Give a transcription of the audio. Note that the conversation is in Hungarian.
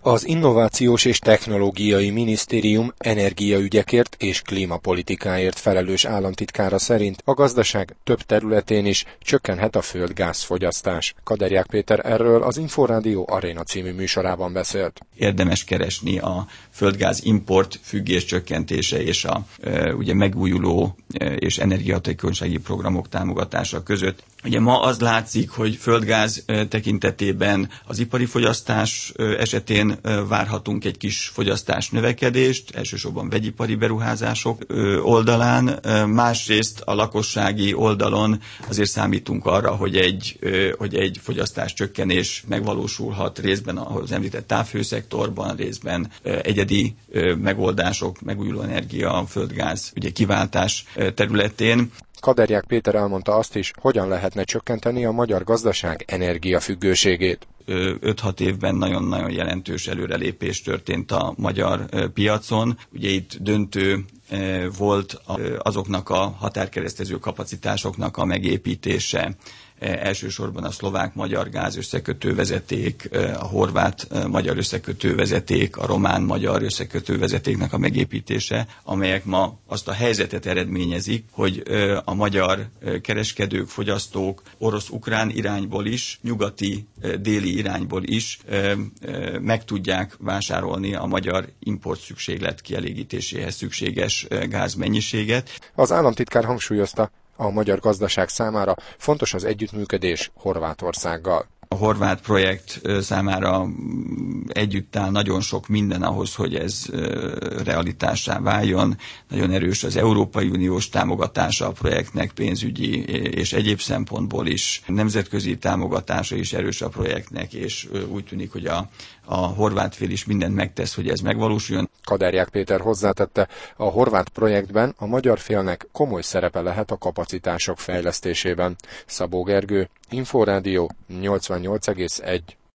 Az Innovációs és Technológiai Minisztérium energiaügyekért és klímapolitikáért felelős államtitkára szerint a gazdaság több területén is csökkenhet a földgázfogyasztás. Kaderják Péter erről az Inforádió Aréna című műsorában beszélt. Érdemes keresni a földgáz import függés csökkentése és a ugye megújuló és energiahatékonysági programok támogatása között. Ugye ma az látszik, hogy földgáz tekintetében az ipari fogyasztás esetén várhatunk egy kis fogyasztás növekedést, elsősorban vegyipari beruházások oldalán, másrészt a lakossági oldalon azért számítunk arra, hogy egy fogyasztás csökkenés megvalósulhat részben az említett távhőszektorban, részben egyedi megoldások, megújuló energia, földgáz ugye kiváltás területén. Kaderják Péter elmondta azt is, hogyan lehetne csökkenteni a magyar gazdaság energiafüggőségét. 5-6 évben nagyon-nagyon jelentős előrelépés történt a magyar piacon. Ugye itt döntő volt azoknak a határkeresztező kapacitásoknak a megépítése, elsősorban a szlovák-magyar gázösszekötővezeték, a horvát-magyar összekötővezeték, a román-magyar összekötővezetéknek a megépítése, amelyek ma azt a helyzetet eredményezik, hogy a magyar kereskedők, fogyasztók orosz-ukrán irányból is, nyugati, déli irányból is meg tudják vásárolni a magyar import szükséglet kielégítéséhez szükséges gázmennyiséget. Az államtitkár hangsúlyozta, a magyar gazdaság számára fontos az együttműködés Horvátországgal. A horvát projekt számára együtt áll nagyon sok minden ahhoz, hogy ez realitássá váljon. Nagyon erős az Európai Uniós támogatása a projektnek, pénzügyi és egyéb szempontból is. Nemzetközi támogatása is erős a projektnek, és úgy tűnik, hogy a horvát fél is mindent megtesz, hogy ez megvalósuljon. Kaderják Péter hozzátette, a horvát projektben a magyar félnek komoly szerepe lehet a kapacitások fejlesztésében. Szabó Gergő, Inforádió 88,1.